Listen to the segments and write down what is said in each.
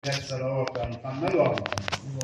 الصلوات على محمد و آل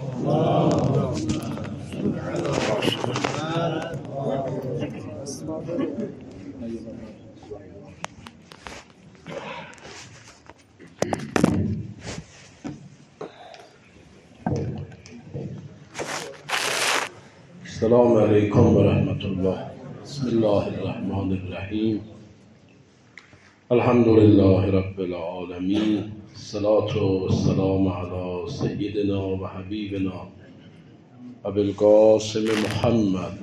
السلام علیکم و رحمت الله. بسم الله الرحمن الرحیم. الحمد لله رب العالمین. الصلاة والسلام علی سیدنا و حبیبنا ابی القاسم محمد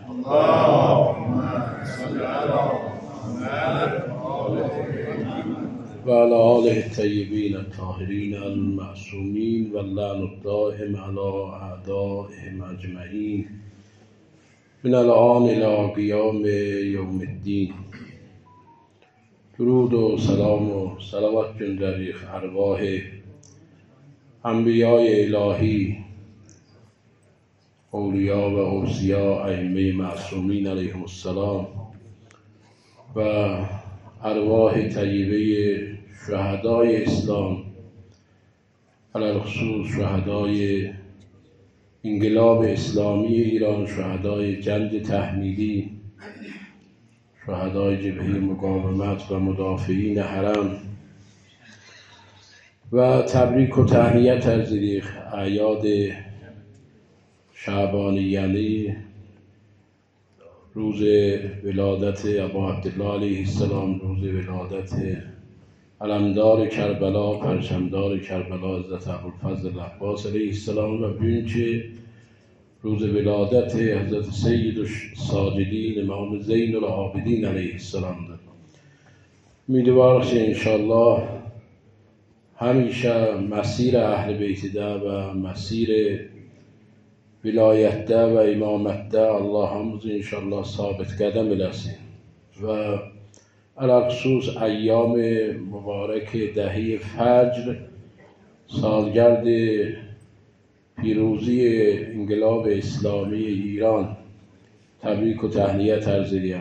و علی آله الطیبین الطاهرین المعصومین و اللعن الدائم علی اعدائهم اجمعین من الآن الی قیام یوم الدین. درود و سلام و صلوات جندریخ ارواح انبیای الهی، اولیا و اوصیا، ائمه معصومین علیهم السلام و ارواح طیبه شهدای اسلام، علی الخصوص شهدای انقلاب اسلامی ایران، شهدای جنگ تحمیلی، شهدای جبهه مقاومت و مدافعین حرم و تبریک و تهنیت از اعیاد شعبانیانه روز ولادت ابا عبدالله علیه السلام، روز ولادت علمدار کربلا، پرچمدار کربلا حضرت ابوالفضل العباس علیه السلام و بینچه روز ولادت حضرت سید الساجدین امام زین العابدین علیه السلام ده. امیدوارم که انشاءالله همیشه مسیر اهل بیت ده و مسیر ولایت ده و امامت ده الله هموز انشاءالله ثابت قدم بلسیم و علی خصوص ایام مبارک دهه فجر، سالگرد پیروزی انقلاب اسلامی ایران، تبریک و تهنیت عرض ایم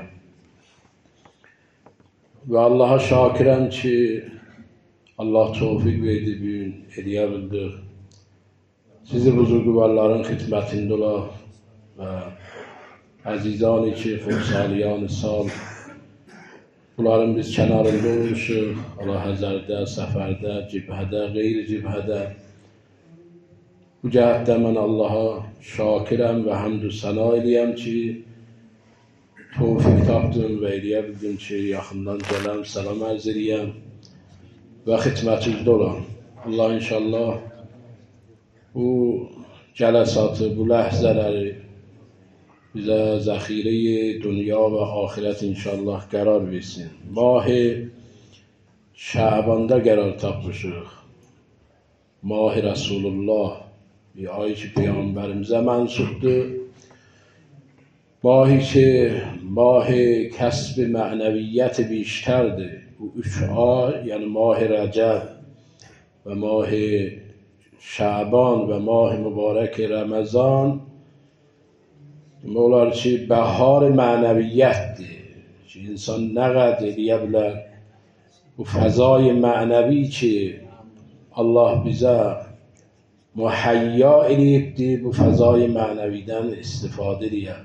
و الله شاکرم که الله توفیق verdi bugün hediye bildik. Sizi buzurgvarların xidmətindeler ve azizani ki xursaliyani sal bunların biz kenarında olmuşuq. Allah həzərdə, səfərdə, cibhədə, qeyri cibhədə. Bu cəhətdə mən Allaha şakirəm və həmd-ü səna eləyəm ki tövfiq tapdım və eləyə bildim ki yaxından gələm, salam ərz eləyəm və xidmətinizdə olam. Allah inşallah bu cələsatı, bu ləhzələri bizə zəxirəyi dünya və axirət inşallah qərar versin. Mah-ı Şəbanda qərar tapmışıq. Mah-ı Rasulullah bir ay ki Peyğəmbərimizə mənsubdur. Mahi ki mah-ı kəsb mənəviyyət بیشترdir. Bu 3 ay, yəni mah-ı Rəcəb və mah-ı Şaban və mah-ı mübarək Ramazan demək olar ki bəhar mənəviyyətdir ki insan nə qədər eləyə bilər bu fəzai mənəvi ki Allah bizə muhayya eləyibdir, bu fəzai mənəvidən istifadə eləyək.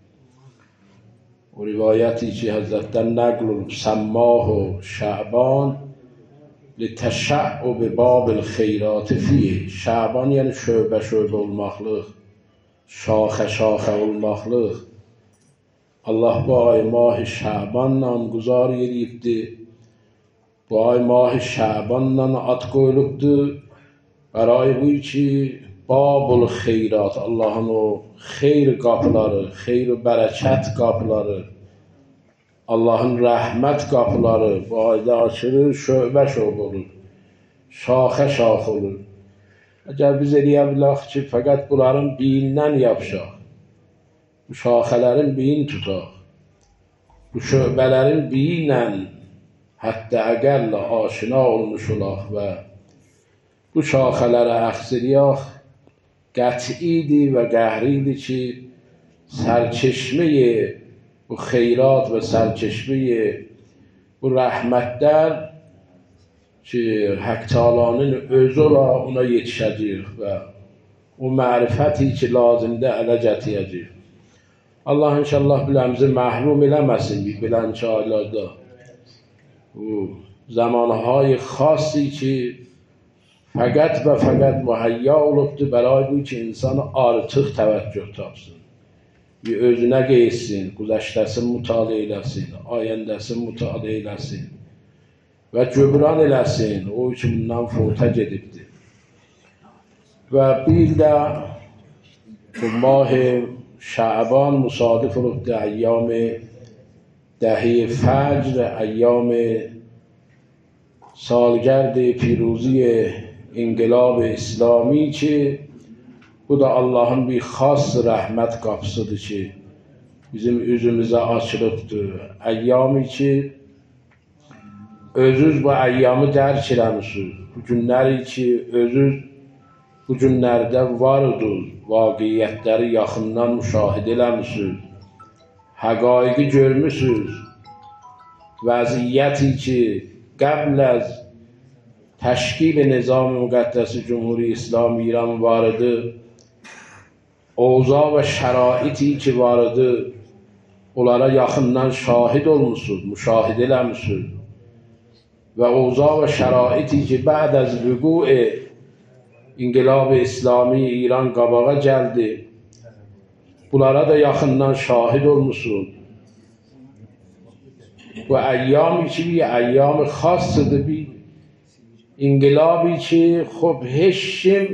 O rivayəti ki Həzrətdən nəql olub, səmmahü Şaban لتشعب باب الخیرات فیه. Şaban yəni şöbə şöbə olmaqlıq, şaxə şaxə olmaqlıq. Allah bu ay mah-ı Şaban namguzar edibdir. Bu ay mah-ı Şabanla ad qoyulubdur. Bəray bu ki babul xeyrat, Allahın o xeyr qapıları, xeyr və bərəkət qapıları, Allahın rəhmət qapıları bu ayda açılır, şöbə şöbə olur, şaxə şax olur. Əgər biz eləyə bilək ki fəqət bunların birindən yapışaq, bu şaxələrin birini tutaq, bu şöbələrin biri ilə hətta əqəllə aşina olmuş olaq və bu şaxələrə əxz eləyək, qətidir və qəhridir ki sərçeşməyi bu xeyrat və sərçeşməyi bu rəhmətlər ki, Hak Taalanın özü ola ona yetişəcəyik və o mərifəti ki, lazımdır ələ gətirəcəyik. Allah inşallah biləmizi məhrum eləməsin bilənçi aylarda. Bu zamanهای خاصی ki, fəqət və fəqət mühəyya olubdur bəray bu ki, insan artıq təvəccüh tapsın. Bir özünə qeysin, güzəştəsini mütaliə eləsin, ayəndəsini mütaliə eləsin və cübran eləsin, o ki, bundan fotə gedibdir. Və bir də bu mah-ı شعبان مصادف olubdur əyyam دهه فجر، ایام سالگرد پیروزی انقلاب اسلامی ki, bu da Allah'ın bir xas rəhmət qapısıdır ki, bizim üzümüzə açılıbdır. Əyyamı ki, özünüz bu əyyamı dərk eləmişsiniz. Bu günləri ki, özünüz bu günlərdə vardır, vaqiyyətləri yaxından müşahidə eləmişsiniz. Həqaiqi görmüşsünüz. Vəziyyəti ki, qəbl az təşkil Nizam-ı Müqəddəs Cumhuri İslam İran var idi, اوضاع و شرایطی که وارد onlara yaxından şahid olmuşsunuz, müşahidə eləmişsiniz və اوضاع و şəraiتی ki, بعد از وقوع İnqilab İslami İran qabağa gəldi, bunlara da yaxından şahid olmuşsunuz. Bu əyyam ki, bir əyyam xassıdır, bir inqilabi ki, xub heç kim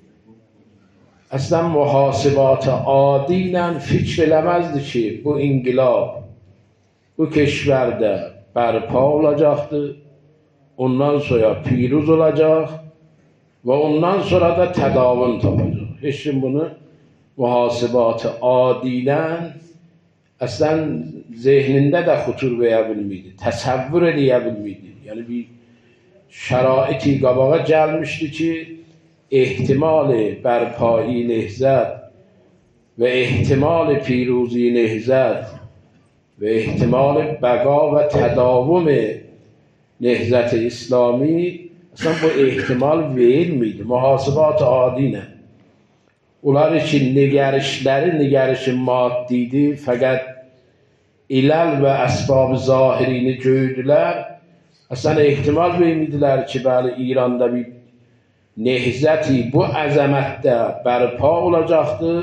əslən mühasibat-ı adi ilə fikr eləməzdi ki, bu inqilab bu keşvərdə bərpa olacaqdır, ondan sonra piruz olacaq və ondan sonra da tədavüm tapacaq. Heç kim bunu mühasibat-ı adi ilə əslən zehnində də xutur verə bilmiydi, təsəvvür eləyə bilmiydi. Yəni bir şəraiti qabağa gəlmişdi ki, ehtimal برپایی نهضت و احتمال پیروزی نهضت و احتمال بقا و تداوم نهضت اسلامی اصلا bu ehtimal verilmiydi. Muhasibat adi nə? Onlar için nigərişləri nigəriş maddiydi. Fəqət ilal və əsbab zahirini gördülər. Aslında ehtimal vermidilər ki, bəli İranda bir nehzəti bu əzəmətdə bərpa olacaqdır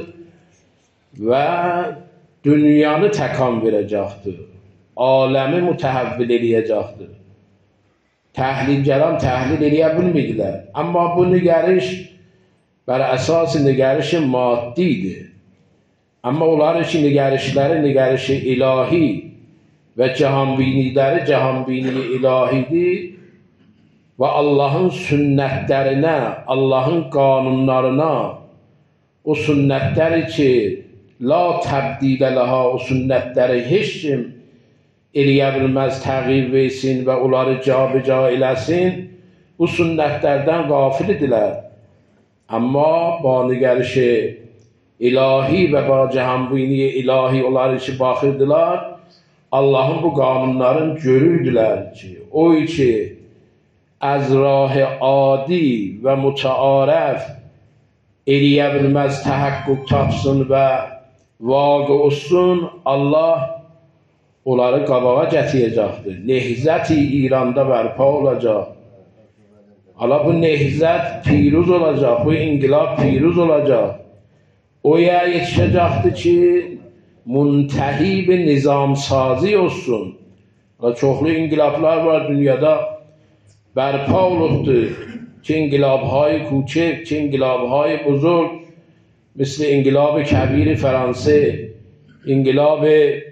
və dünyanı təkan verəcəkdir, aləmi mütəhəvvil eləyəcəkdir. Təhlilgəran təhlil eləyə bilmədilər. Amma bu nigəriş bər əsas nigəriş maddidir. Amma onlar için nigərişləri nigərişi ilahi və cəhanbiniləri cəhanbini ilahidir. Və Allahın sünnətlərinə, Allahın qanunlarına, o sünnətləri ki, la təbdilə laha, o sünnətləri heç kim eləyə bilməz, təğyir versin və onları cabica eləsin, bu sünnətlərdən qafil idilər. Amma ba nigərişi ilahi və ba cəhanbini ilahi onlar için baxırdılar, Allahın bu qanunların görürdülər ki, o ki, از راه عادی و متعارف eləyə bilməz təhəqqüq tapsın və vaqe olsun, Allah onları qabağa gətirəcəkdir. Nehzəti İranda bərpa olacaq. Allah bu nehzət piruz olacaq, bu inqilab piruz olacaq. Oya yetişəcəkdir ki, müntəhi bir nizamsazi olsun. Çoxlu inqilablar var dünyada, برپا olubdur که انقلاب‌های کوچک، که انقلاب‌های بزرگ مثل انقلاب کبیر فرانسه، انقلاب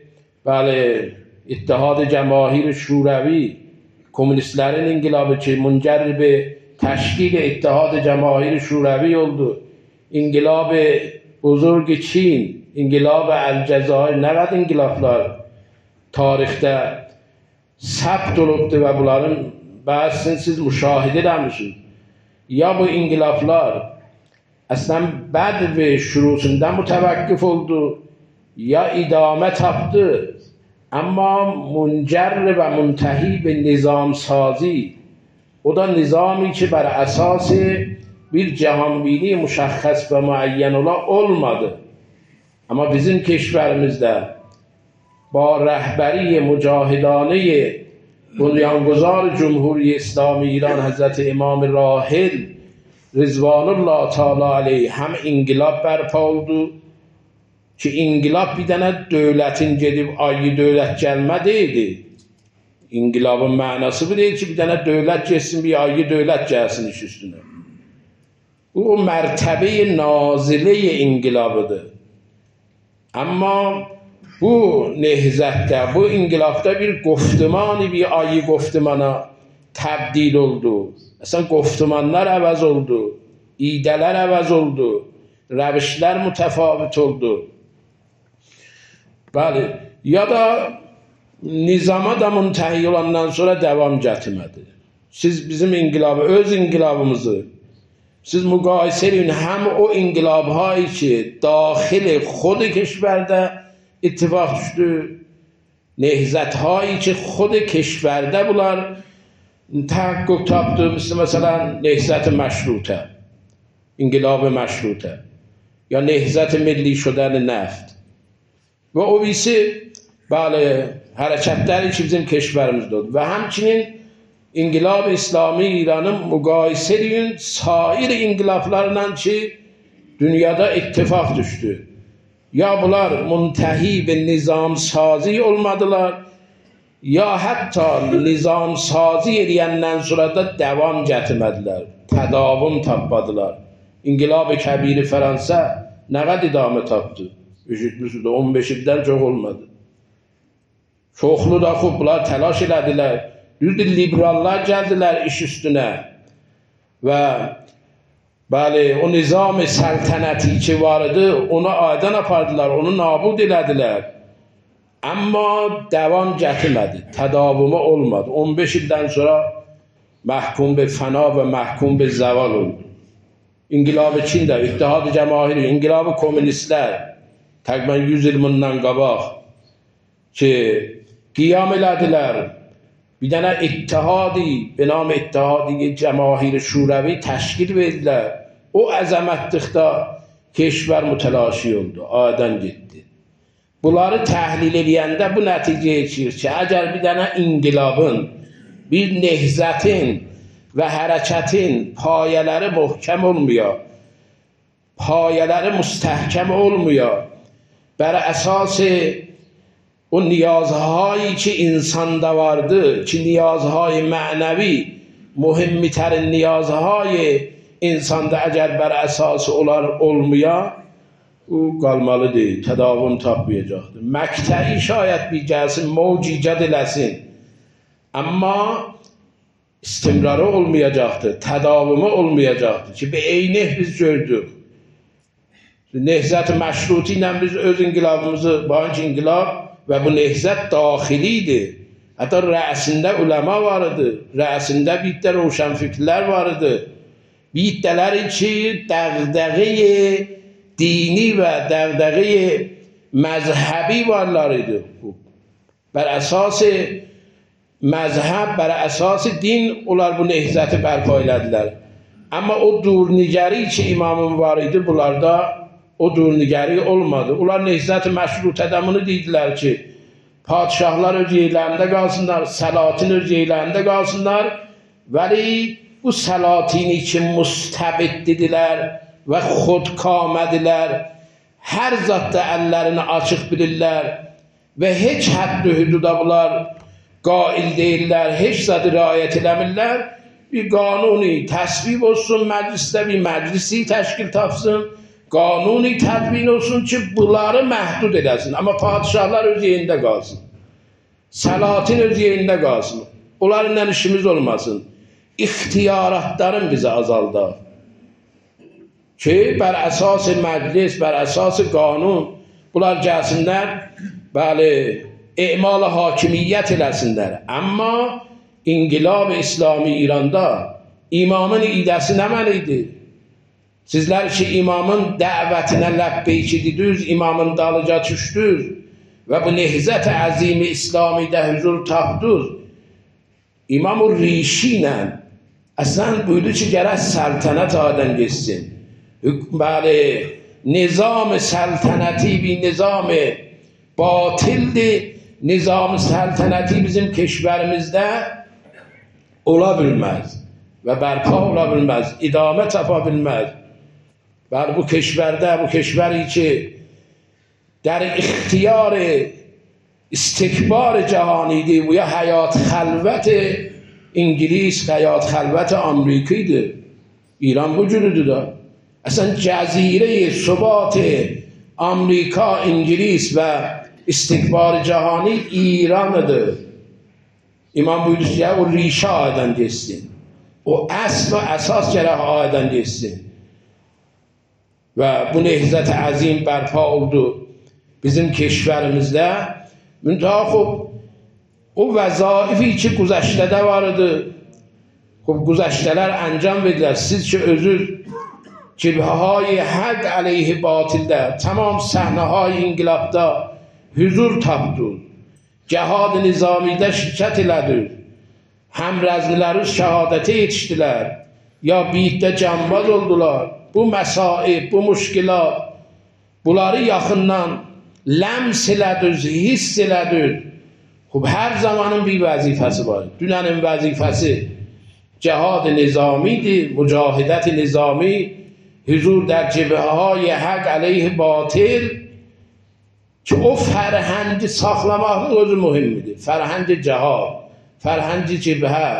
اتحاد جماهیر شوروی، کمونیستlerin انقلابı که منجر به تشکیل اتحاد جماهیر شوروی oldu. انقلاب بزرگ چین، انقلاب الجزایر، nə qədər انقلابlar tarixdə səbt olubdur və bunların bəzisini siz müşahidə eləmişsiniz. Ya bu inqilablar əslən bəd və şurusundan mütəvəqqif oldu, ya idamə tapdı. Amma müncər və müntəhi bir nizamsazi O da nizami ki bər əsası bir cəhanbini müşəxəs və müəyyən ola olmadı. Amma bizim keşverimizdə ba rəhbəri mücahidanı Bunyanguzar Cumhuri İslami İran Hazreti İmam Rahil Rizvanullah Teala aleyh hem inqilab bərpa oldu ki inqilab bir dənə dövlətin gedib ayı dövlət gəlmə deyildi. İnqilabın mənası bu deyil ki bir dənə dövlət geçsin bir ayı dövlət gəlsin iş üstünə. Bu mərtəbe-i nazile-i inqilabıdır. Amma bu nehzətdə, bu inqilabda bir qoftmani bir ayı qoftmana təbdil oldu. Məsələn, qoftmanlar əvəz oldu, idələr əvəz oldu, rəvişlər mütəfavit oldu. Bəli, ya da nizama da müntəhi olandan sonra devam gətirmədi. Siz bizim inqilabı, öz inqilabımızı siz müqayisə edin, həm o inqilabhayı ki daxil xod keşvərdə ittifaq düşdü, nehzəthayı ki xod keşvərdə bunlar تحقق tapdı, مثلا نهضت مشروطه انقلاب مشروطه یا نهضت ملی شدن نفت و o birisi böyle hareketleri ki bizim keşverimizde oldu ve همچنین İnkılab-ı İslami İran'ın mukayese edin sair inkılaplarla ki dünyada ittifak düştü. Ya bunlar muntehi ve nizam sazi olmadılar ya hatta nizam sazi ediyenden sonra da devam getirmediler. Tedavüm tapmadılar. İnkılab-ı Kebir Fransa ne kadar idame taptı? Üşütmüşsü de 15 ilden çok olmadı. Çoxlu da xublar telaş elədilər. Düzdür, liberallar gəldiler iş üstüne ve bəli, o nizam-ı səltənəti ki vardı onu aydan apardılar, onu nabud elədilər. Amma devam gətirmədi, tədavümü olmadı. 15 ildən sonra məhkum be fəna və məhkum be zəval oldu. İnqilab-ı Çində, İttihad-ı Cəmahiri, İnqilab-ı Komünistlər təqribən 100 il bundan qabaq ki qiyam elədilər. Bir dənə ittihadi, be nam İttihadi Cəmahiri Şurəvi təşkil verdilər. O əzəmətlikdə keşvər mütəlaşi oldu, aydan getdi. Bunları təhlil edəndə bu nəticəyə çıxır ki, əgər bir dənə inqilabın, bir nehzətin və hərəkətin payələri möhkəm olmuyor, payələri müstəhkəm olmuyor, bər əsası o niyazhایی ki insanda vardı ki niyazهای معنوی مهمترین niyazهای insanda eğer bər əsası olar olmuyor o qalmalı deyil, tədavüm tapmayacaqdır. Məktəi şayət bir gəlsin, mövc icad eləsin. Amma istimrarı olmayacaqdır, tədavümü olmayacaqdır ki, bir eynih biz gördük. Nehzət-i məşruti ilə biz öz inqilabımızı, bu inqilab ve bu nehzət daxiliydi. Hətta rəisində uləma vardı, rəisində bir də roşanfikirlər vardı. Bir iddiaları ki, dəğdəği dini ve dəğdəği məzhəbi varlar idi. Bər əsası məzhəb, bər əsası din onlar bu nehzəti bərpa elədilər. Amma o durnigəri ki imamın var idi, bunlarda o durnigəri olmadı. Onlar nehzət-i məşrutədə bunu dedilər ki, padişahlar öz yerlərində qalsınlar, səlatin öz yerlərində qalsınlar, vəli bu səlatini ki müstəbiddirlər və xodkamədilər, hər zatda əllərini açıq bilirlər və heç həddi hüduda bunlar qail deyirlər, heç zadı riayət eləmirlər. Bir qanuni təsvib olsun məclisdə, bir məclisi təşkil tapsın, qanuni tədbin olsun ki bunları məhdud edəsin. Amma padişahlar öz yerində qalsın, səlatin öz yerində qalsın, onlarla işimiz olmasın. İxtiyaratların bizi azaldar ki bər əsas məclis, bər əsas qanun bunlar gəlsinlər, bəli, emal hakimiyyət eləsinlər. Amma İnqilab-ı İslami İranda imamın idəsi nə mənidir? Sizler ki imamın dəvətinə ləbbeyki dediniz, imamın dalıca düşdünüz və bu nehzət-i əzimi İslamidə hüzur tapdınız. İmam-ı Rişi ilə اصلا buyurdu ki gərək səltənət adən geçsin. Bəli, nizam səltənəti bir nizam batildir. Nizam səltənəti bizim keşverimizdə ola bilməz və bərpa ola bilməz, idamə tapa bilməz. Bəli, bu keşverdə, bu keşveri ki در اختیار استکبار جهانیده و یا حیات خلوت انگلیس، حیات خلوت آمریکیده. ایران وجود داره. اصلا جزیره ثبات آمریکا، انگلیس و استکبار جهانی ایران ده. امام buyurdu ya o ریشه آدن geçsin. O اصل و اساس جرح آدن geçsin. و bu nehzet azim برپا oldu bizim keşverimizde. Müntha خب o vəzaifi ki güzəştədə var idi. خب güzəştələr انجام vedilər. Siz ki özür cibhəهای حق علیه باطildə tamam səhnəهای inqilabda huzur tapdınız. Cihad nizamidə şirkət elədiniz. Həmrəzmiləriniz şəhadətə yetişdilər. Ya birlikdə cambaz oldular. Bu məsaib, bu müşkilat, bunları yaxından لمس elədiniz, hiss elədiniz. خب hər zamanın bir vəzifəsi var. Dünənin vəzifəsi cihad nizamidir, mücahidət nizami, huzur در cibhəهای حق علیه باطل ki o fərhəngi saxlamaq özü mühimdir. Fərhəngi cihad, fərhəngi cibhə,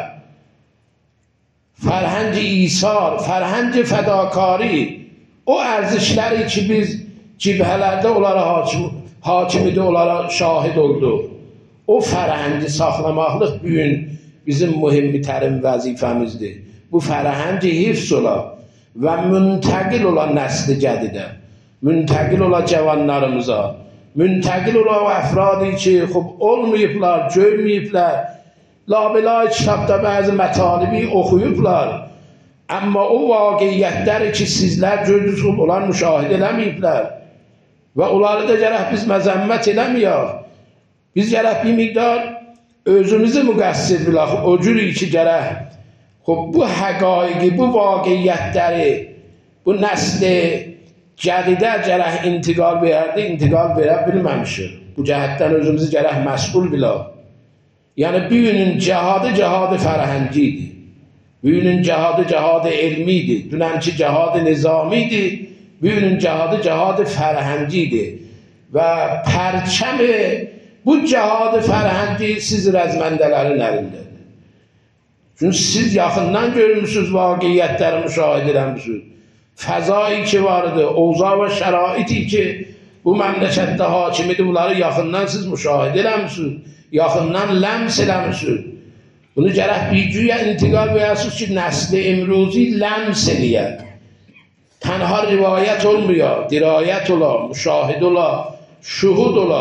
fərhəngi isar, fərhəngi fədakari, o ərzişləri ki biz cibhələrdə onlara hakimidir, onlara şahid oldu. O fərhəngi saxlamaqlıq bugün bizim mühimtərin vəzifəmizdir. Bu fərhəngi hifz ola və müntəqil ola nəsli gədidə, müntəqil ola cavanlarımıza, müntəqil ola o əfradi ki xub olmayıblar, görməyiblər, labelay kitabda bəzi mətalibi oxuyublar, amma o vaqiyyətləri ki sizlər gördünüz, onlar müşahidə eləməyiblər və onları da gərək biz məzəmmət eləməyək. Biz gərək bir miqdar özümüzü müqəssir bilək, o cürü ki gərək bu həqaiqi, bu vaqiyyətləri, bu nəsli gədidə gərək intiqal verərdi, intiqal verə bilməmişik. Bu cəhətdən özümüzü gərək məsul bilək. Yəni bugünün cihadı cihadı fərhəngidir. Bugünün cihadı cihadı elmidir. Dünənki cihadı nizamidir. Bugünün cihadı cihadı fərhəngidir. Və pərçəmi bu cihadı fərhəngi siz rəzməndələrin əlindədir. Çünki siz yaxından görmüşsünüz, vaqiyyətləri müşahidə eləmişsiniz. Fəzai ki vardı, ovza və şəraiti ki bu məmləkətdə hakimidir, bunları yaxından siz müşahidə eləmişsiniz, yaxından ləms eləmişsiniz. Bunu gərək bir güya intiqal verəsiniz ki, nəsli imruzi ləms eləyər. Tənha rivayət olmuyor, dirayət ola, müşahid ola, şuhud ola.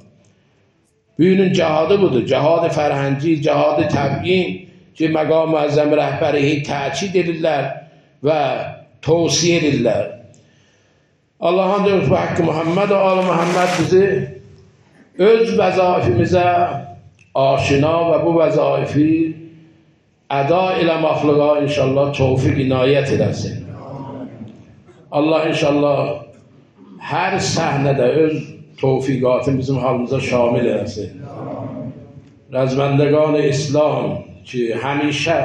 Bugünün cihadı budur, cihadı fərhəngi, cihadı təbyin ki məqam müəzzəm rəhbəri təkid edirlər və tavsiye edirlər. Allah'ın diyoruz bu hakkı Muhammed ve Ali Muhammed bizi öz vəzaifimizə aşina və bu vəzaifi əda eləməklığa inşallah tövfiq inayət eləsin. Allah inşallah hər səhnədə öz tövfiqatını bizim halımıza şamil eləsin. Rəzməndəqan-ı İslam ki həmişə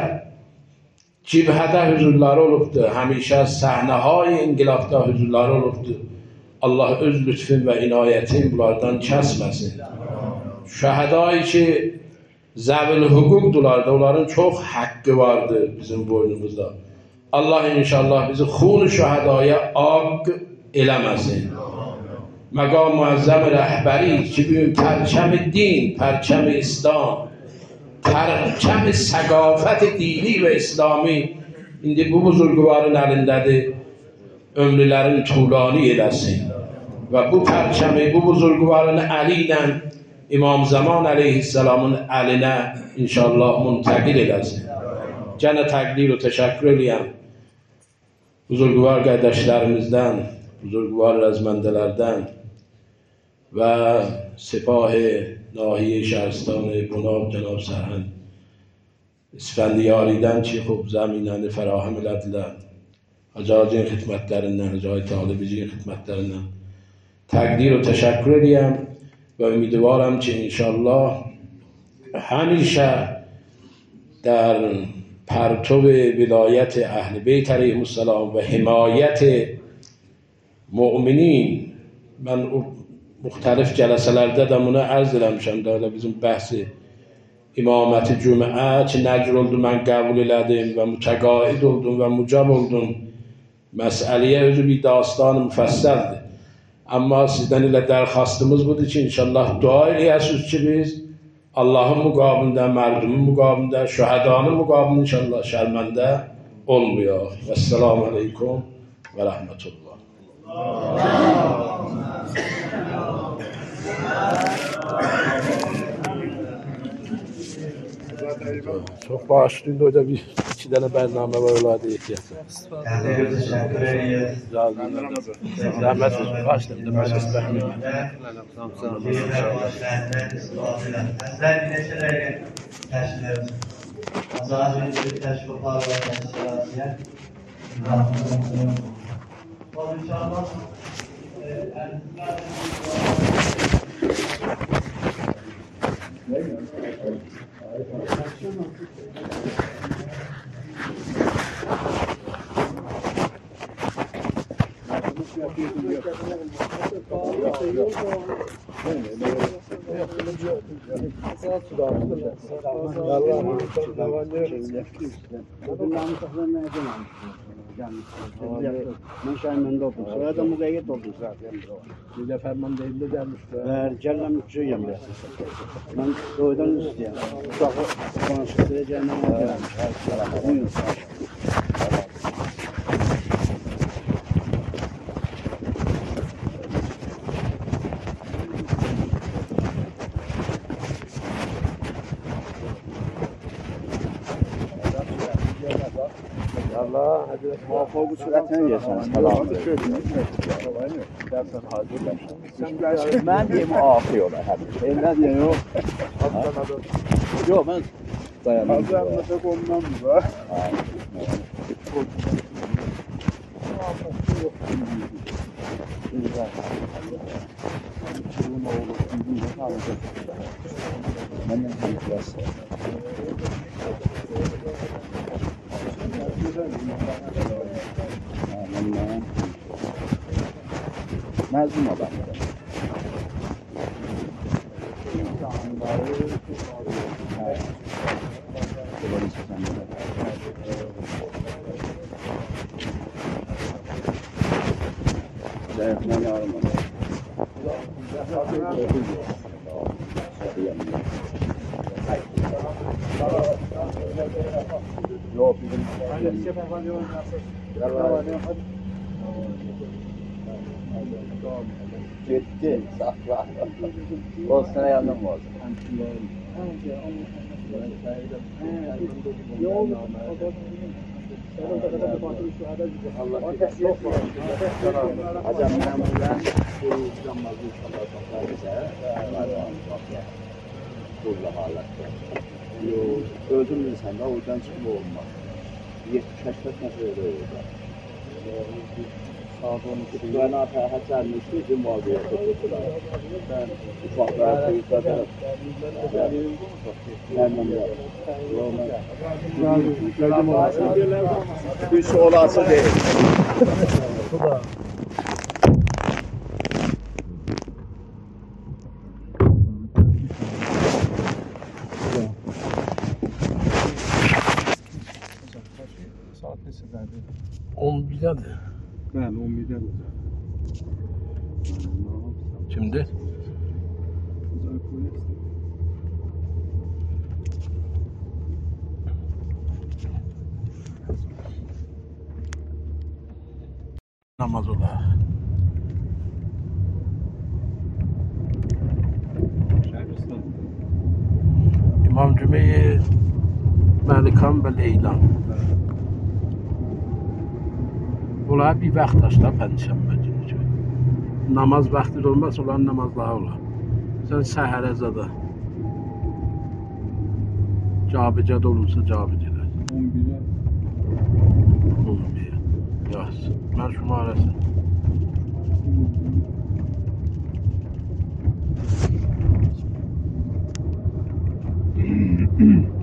cibhədə huzurları olubdur, həmişə səhnəhay inqilabda huzurları olubdur. Allah öz lütfün və inayətin bunlardan kəsməsin. Şəhədai ki zəvil hüquqdurlar da, onların çox haqqı vardır bizim boynumuzda. Allah inşallah bizi xun-u şəhədaya aq eləməsin. Məqam müəzzəm rəhbəri ki bugün pərçəm din, pərçəm İslam, pərçəm səqafət dini və İslami indi bu buzurguvarın əlindədir. Ömrlərin tulani eləsin və bu pərçəmi, bu buzurguvarın əli ilə İmam Zaman əleyhisselamın əlinə inşallah müntəqil eləsin. Gənə təqdir və təşəkkür eləyəm buzurguvar qardaşlarımızdan, buzurguvar rəzməndələrdən və Sepah-ı Nahiye Şəhristan-ı Bunab Cənab Sərhənd İsfəndiyaridən ki, xub zəminəni fərahəm elədilər. Hacacın xidmətlərindən, Hacı Talibicin xidmətlərindən təqdir və təşəkkür edirəm və ümidvarım ki, inşallah həmişə در پرتو ولایت اهل بیت علیهم السلام و حمایت مؤمنین من مختلف جلسelerde de bunu arz eləmişəm da bizim bəhsi imaməti cümə ki nəcr oldu mən qəbul elədim və mütəqaid oldum və mücab oldum məsələyə özü bir dastan müfəssəldir amma sizdən elə dərxastımız budur ki inşallah dua eləyəsiniz ki biz Allah'ın muqabilində, mərdumun muqabilində, şühədanın muqabilində inşallah şərməndə olmuyor. Vəssalamu aleykum və rəhmətullah. Çok bağışlayın da orada bir iki tane bername var öyle ihtiyacı. Teşekkür ederiz. Zahmetsiz başlayın da meclis behmiyor. Sizler neşeleri teşkil Azadın bir teşkil var ve teşkilatiyet. İnşallah Ben Şahin'de oldum. Sonra da Mugayyet oldum zaten. Bir de ferman değil de gelmişler. Ve Cellam Üçüyem ben. Ben doğudan üstüyem. Uşağı konuşturacağına gelmiş. Buyurun. Allah hadi Muvaffak bu süratine geçseniz. Selam. ben diyeyim ağlıyorlar hep. Ne diyor yok? Yok ben dayanamıyorum. Hazırlanmasak ondan mı var? Mezun adam. Yok bizim gitti sakla. O sene yandım oldu. Hocam ben buradan canmazı inşallah toplarsa kurla halatta. Öldüm insanda oradan çıkma olmaz. 70-80 metre öyle. Ben atağa çarmıştı, bir muhabbet tuttular. Ben ufaklara kıyıklarda bir şey olası değil. Saat nesilerde? 11'dedir. Ben 11'den. Şimdi? Namaz ola. İmam Cümeyi Məlikan və Leylan. Ola bir vaxt daşla pəncişənbə günü. Namaz vaxtı olmaz, olan namaz daha ola. Sən səhərə zada Cabecədə olursa Cabecədə. 11'e 11. Yaz. Mən şumarəsi. Hmm.